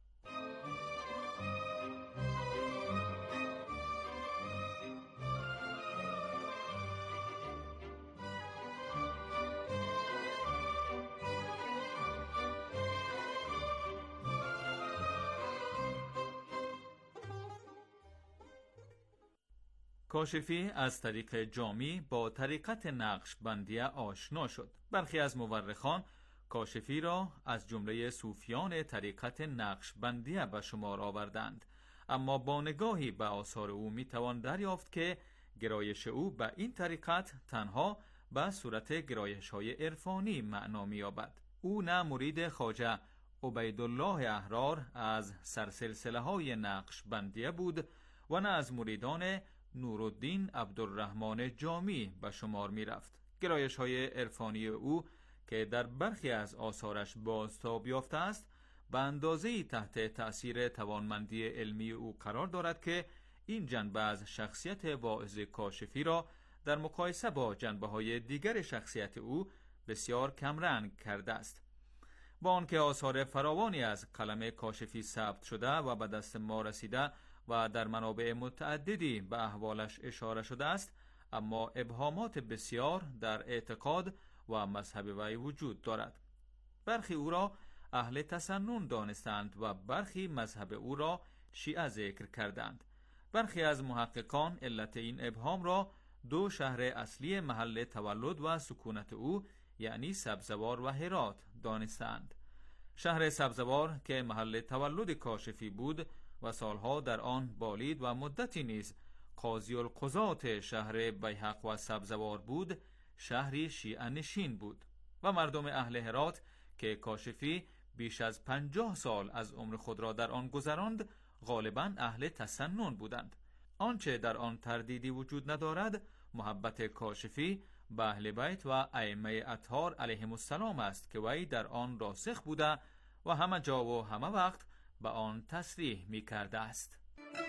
کاشفی از طریق جامی با طریقت نقشبندیه آشنا شد. برخی از مورخان کاشفی را از جمله صوفیان طریقت نقشبندیه به شمار آوردند، اما با نگاهی به آثار او می توان دریافت که گرایش او به این طریقت تنها به صورت گرایش های عرفانی معنا می یابد. او نه مرید خواجه عبیدالله احرار از سرسلسله های نقشبندیه بود و نه از مریدان نورالدین عبدالرحمن جامی به شمار می رفت. گرایش های عرفانی او که در برخی از آثارش بازتاب یافته است به اندازه‌ای تحت تأثیر توانمندی علمی او قرار دارد که این جنبه از شخصیت واعظ کاشفی را در مقایسه با جنبه های دیگر شخصیت او بسیار کمرنگ کرده است. با آنکه آثار فراوانی از قلم کاشفی ثبت شده و به دست ما رسیده و در منابع متعددی به احوالش اشاره شده است، اما ابهامات بسیار در اعتقاد و مذهب وی وجود دارد. برخی او را اهل تسنن دانستند و برخی مذهب او را شیعه ذکر کردند. برخی از محققان علت این ابهام را دو شهر اصلی محل تولد و سکونت او یعنی سبزوار و هرات دانستند. شهر سبزوار که محل تولد کاشفی بود و سالها در آن بالید و مدتی نیز قاضی القضات شهر بیهق و سبزوار بود، شهری شیعه نشین بود و مردم اهل هرات که کاشفی بیش از پنجاه سال از عمر خود را در آن گذراند غالباً اهل تسنن بودند. آنچه در آن تردیدی وجود ندارد محبت کاشفی به اهل بیت و ائمه اطهار علیهم السلام است که وی در آن راسخ بوده و همه جا و همه وقت به آن تصریح می کرده است.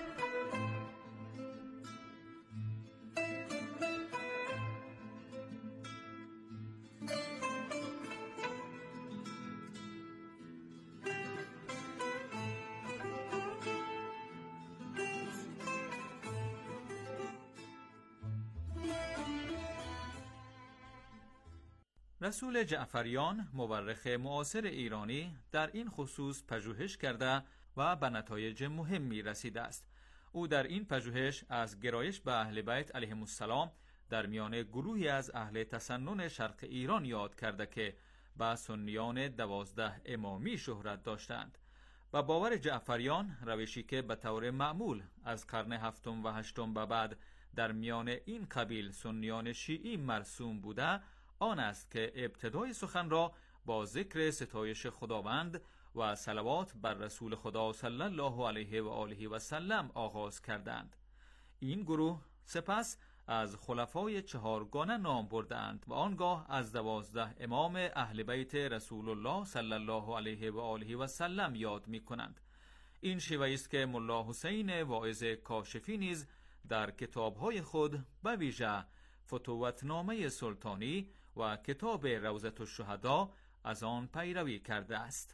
رسول جعفریان مورخ معاصر ایرانی در این خصوص پژوهش کرده و به نتایج مهمی رسیده است. او در این پژوهش از گرایش به اهل بیت علیهم السلام در میان گروهی از اهل تسنن شرق ایران یاد کرده که به سنیان دوازده امامی شهرت داشتند و باور جعفریان روشی که به طور معمول از قرن هفتم و هشتم به بعد در میان این قبیل سنیان شیعی مرسوم بوده آن است که ابتدای سخن را با ذکر ستایش خداوند و صلوات بر رسول خدا صلی الله علیه و آله و سلم آغاز کردند. این گروه سپس از خلفای چهارگانه نام بردند و آنگاه از دوازده امام اهل بیت رسول الله صلی الله علیه و آله و سلم یاد می کنند. این شیوه است که ملا حسین واعظ کاشفی نیز در کتابهای خود به ویژه فتوتنامه سلطانی و کتاب روضة الشهدا از آن پیروی کرده است.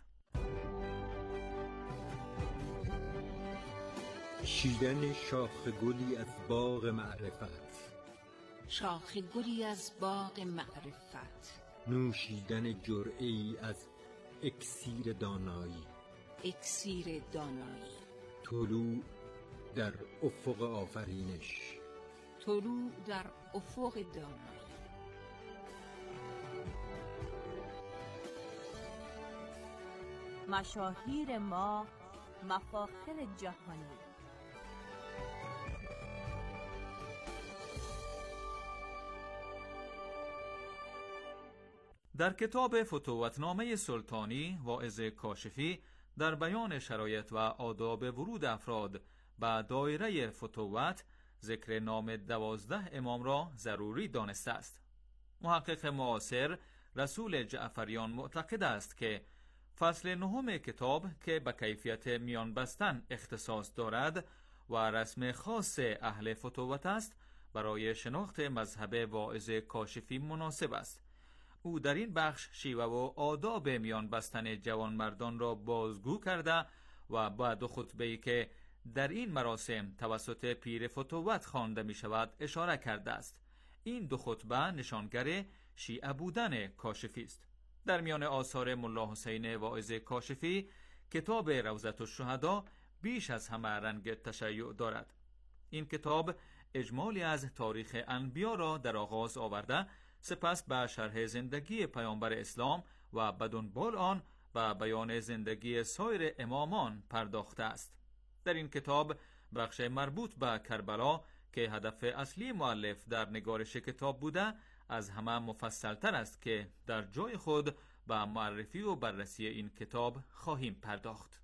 چیدن شاخ گلی از باغ معرفت، شاخ گلی از باغ معرفت، نوشیدن جرعه‌ای از اکسیر دانایی، اکسیر دانایی، طلوع در افق آفرینش، طلوع در افق دانایی. مشاهیر ما، مفاخر جهانی. در کتاب فتوتنامه سلطانی واعظ کاشفی در بیان شرایط و آداب ورود افراد به دایره فتوت ذکر نام دوازده امام را ضروری دانسته است. محقق معاصر رسول جعفریان معتقد است که فصل نهم کتاب که به کیفیت میان بستن اختصاص دارد و رسم خاص اهل فتوت است، برای شناخت مذهب واعظ کاشفی مناسب است. او در این بخش شیوه و آداب میان بستن جوانمردان را بازگو کرده و با دو خطبه‌ای که در این مراسم توسط پیر فتوت خوانده می شود اشاره کرده است. این دو خطبه نشانگر شیعه بودن کاشفی است. در میان آثار ملا حسین واعظ کاشفی کتاب روضة الشهدا بیش از همه رنگ تشیع دارد. این کتاب اجمالی از تاریخ انبیا را در آغاز آورده، سپس به شرح زندگی پیامبر اسلام و بدنبال آن و بیان زندگی سایر امامان پرداخته است. در این کتاب بخش مربوط به کربلا که هدف اصلی مؤلف در نگارش کتاب بوده از همه مفصلتر است که در جای خود به معرفی و بررسی این کتاب خواهیم پرداخت.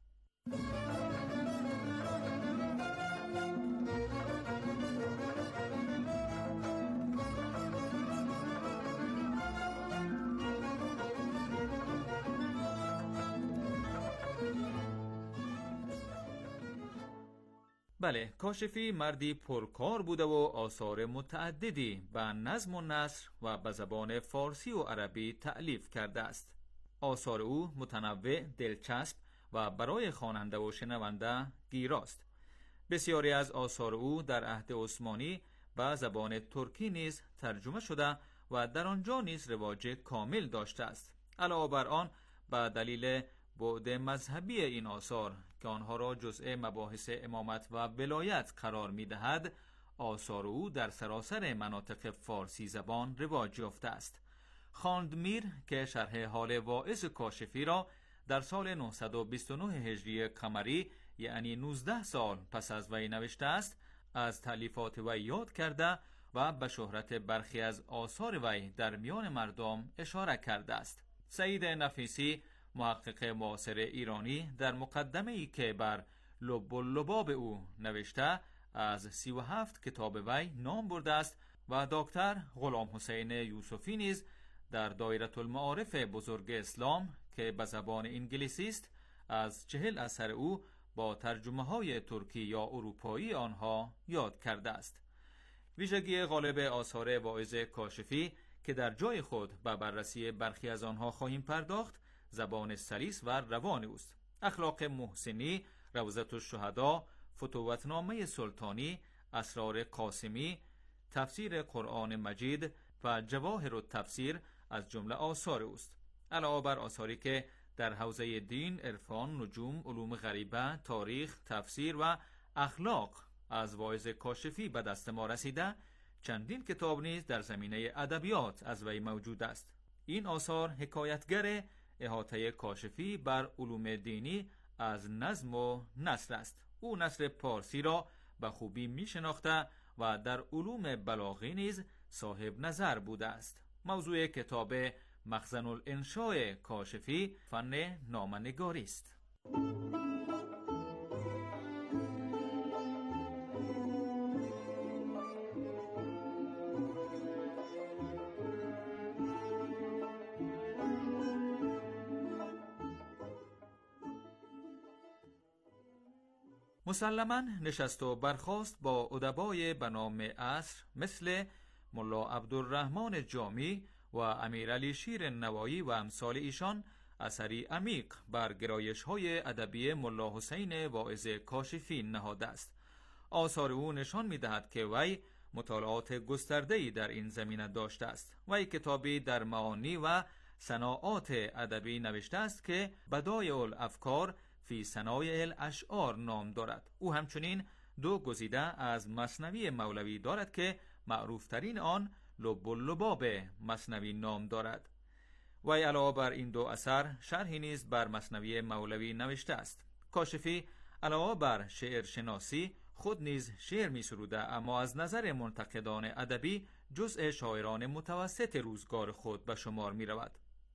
بله، کاشفی مردی پرکار بوده و آثار متعددی به نظم و نثر و به زبان فارسی و عربی تألیف کرده است. آثار او متنوع، دلچسب و برای خواننده و شنونده گیراست. بسیاری از آثار او در عهد عثمانی به زبان ترکی نیز ترجمه شده و در آنجا نیز رواج کامل داشته است. علاوه بر آن، به دلیل بعد مذهبی این آثار که آنها را جزء مباحث امامت و ولایت قرار می‌دهد، آثار او در سراسر مناطق فارسی زبان رواج یافته است. خواندمیر که شرح حال واعظ کاشفی را در سال نهصد و بیست و نه هجری قمری، یعنی نوزده سال پس از وی نوشته است، از تألیفات وی یاد کرده و به شهرت برخی از آثار وی در میان مردم اشاره کرده است. سعید نفیسی، محقق معاصر ایرانی، در مقدمه‌ای که بر لب اللباب او نوشته از سی و هفت کتاب وی نام برده است و دکتر غلام حسین یوسفی نیز در دایره المعارف بزرگ اسلام که به زبان انگلیسی است از چهل اثر او با ترجمه های ترکی یا اروپایی آنها یاد کرده است. ویژگی غالب آثار واعظ کاشفی که در جای خود به بررسی برخی از آنها خواهیم پرداخت، زبان سلیس و روان اوست. اخلاق محسنی، روضة الشهدا، فتوتنامه سلطانی، اسرار قاسمی، تفسیر قرآن مجید و جواهر التفسیر از جمله آثار اوست. علاوه بر آثاری که در حوزه دین، عرفان، نجوم، علوم غریبه، تاریخ، تفسیر و اخلاق از واعظ کاشفی به دست ما رسیده، چندین کتاب نیز در زمینه ادبیات از وی موجود است. این آثار حکایتگر احاطه کاشفی بر علوم دینی از نظم و نثر است. او نثر پارسی را به خوبی می شناخته و در علوم بلاغی نیز صاحب نظر بوده است. موضوع کتاب مخزن الانشاء کاشفی فن نامه‌نگاری است. مسلماً نشست و برخاست با ادبای به نام عصر مثل ملا عبدالرحمن جامی و امیرعلی شیر نوایی و امثال ایشان اثری عمیق بر گرایش‌های ادبی ملا حسین واعظ کاشفی نهاده است. آثار او نشان می‌دهد که وی مطالعات گسترده‌ای در این زمینه داشته است. وی کتابی در معانی و صناعات ادبی نوشته است که بدایع الافکار فی صنایع الاشعار نام دارد. او همچنین دو گزیده از مثنوی مولوی دارد که معروفترین آن لب اللباب مثنوی نام دارد. وی علاوه بر این دو اثر شرحی نیز بر مثنوی مولوی نوشته است. کاشفی علاوه بر شعر شناسی خود نیز شعر می سروده، اما از نظر منتقدان ادبی جزء شاعران متوسط روزگار خود به شمار می رود.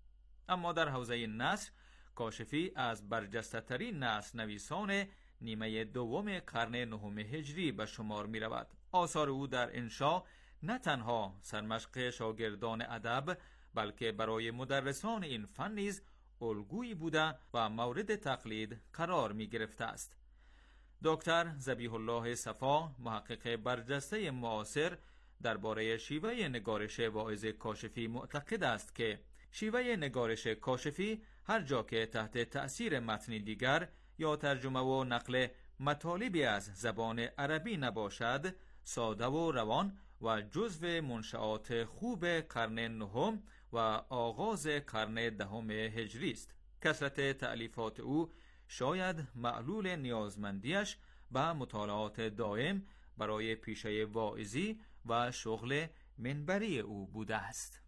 اما در حوزه نثر کاشفی از برجسته ترین نثر نویسان نیمه دوم قرن نهم هجری به شمار می رود. آثار او در انشا نه تنها سرمشق شاگردان ادب بلکه برای مدرسان این فن نیز الگویی بوده و مورد تقلید قرار می گرفته است. دکتر ذبیح الله صفا، محقق برجسته معاصر، درباره شیوه نگارش واعظ کاشفی معتقد است که شیوه نگارش کاشفی هر جا که تحت تأثیر متن دیگر یا ترجمه و نقل مطالبی از زبان عربی نباشد، ساده و روان و جزو منشآت خوب قرن نهم و آغاز قرن دهم هجری است. کثرت تألیفات او شاید معلول نیازمندیش به مطالعات دائم برای پیشه واعظی و شغل منبری او بوده است.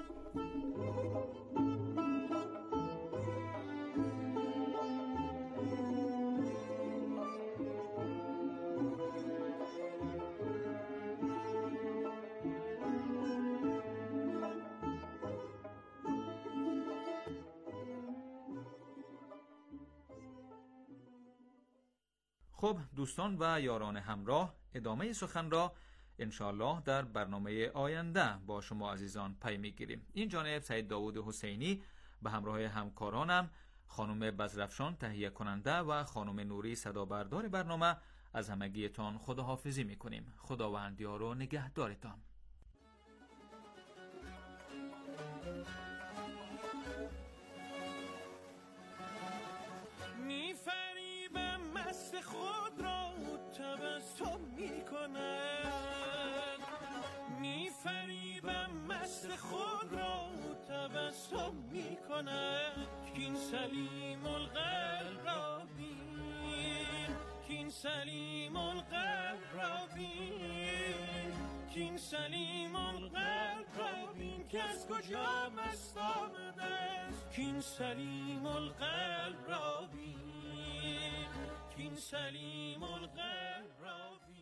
خب دوستان و یاران همراه، ادامه سخن را انشاءالله در برنامه آینده با شما عزیزان پی میگیریم. این جانب سید داوود حسینی به همراه همکارانم خانم بزرفشان تهیه کننده و خانم نوری صدا بردار برنامه از همگیتان خداحافظی میکنیم. خداوند یار و نگهدارتان. میفریبم مست خود را تبسم میکند، میفریبم مست خود را تبسم میکند. کین سلیم القلب را بین، کین سلیم القلب را بین، کین سلیم القلب را بین که از کجا مست آمده است. کین سلیم القلب را بین، کین سلیم القلب را بین.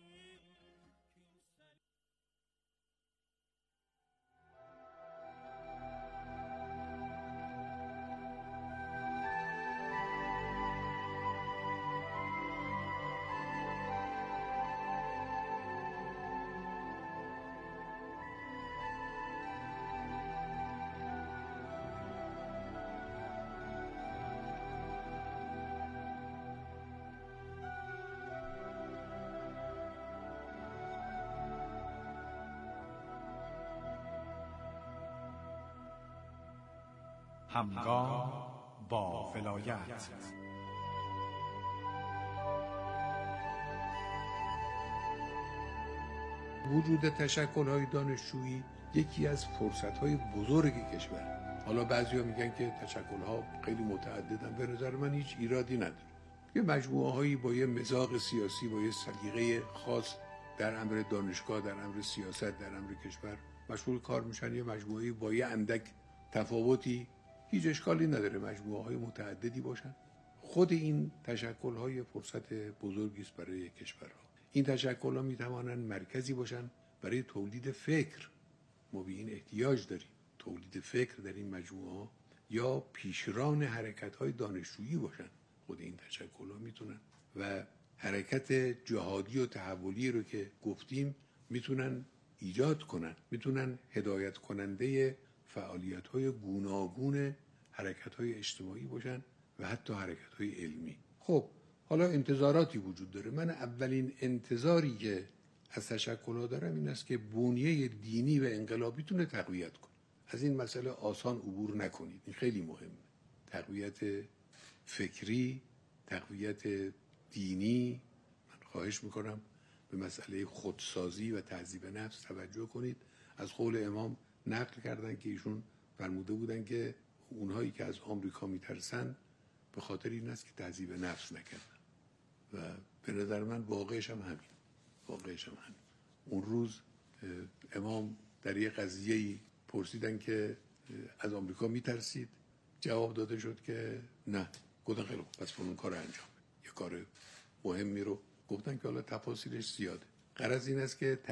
همگام با ولایت. وجود تشکل‌های دانشجویی یکی از فرصت‌های بزرگ کشور. حالا بعضیا میگن که تشکل‌ها خیلی متعددن، به نظر من هیچ ایرادی نداره. یه مجموعه‌هایی با یه مزاج سیاسی، با یه سلیقه خاص در امر دانشگاه، در امر سیاست، در امر کشور مشغول کار میشن. یه مجموعه‌ای با یه اندک تفاوتی، هیچ اشکالی نداره مجموعه‌های متعددی باشن. خود این تشکل‌های فرصت بزرگی است برای کشورها. این تشکل‌ها می‌توانند مرکزی باشن برای تولید فکر. ما به این احتیاج داریم، تولید فکر در این مجموعه‌ها، یا پیشران حرکت‌های دانشجویی باشن. خود این تشکل‌ها میتونن و حرکت جهادی و تحولی رو که گفتیم میتونن ایجاد کنن، میتونن هدایت کننده فعالیت‌های گوناگون حرکت‌های اجتماعی باشن و حتی حرکت‌های علمی. خب حالا انتظاراتی وجود داره. من اولین انتظاری که از تشکل‌ها دارم این است که بنیه دینی و انقلابیتون تقویت کنید. از این مسئله آسان عبور نکنید. این خیلی مهمه. تقویت فکری، تقویت دینی. من خواهش میکنم به مسئله خودسازی و تهذیب نفس توجه کنید. از قول امام نقل کردن که ایشون فرموده بودن که اونهایی که از آمریکا میترسن به خاطر این است که تهذیب نفس نکردن و به نظر من واقعش هم همین واقعش هم همین. اون روز امام در یه قضیه‌ای پرسیدن که از آمریکا میترسید، جواب داده شد که نه. گفتن خیلی خوب پس اون کار انجام، یه کار مهمی رو گفتن که حالا تفاصیلش زیاده. غرض این است که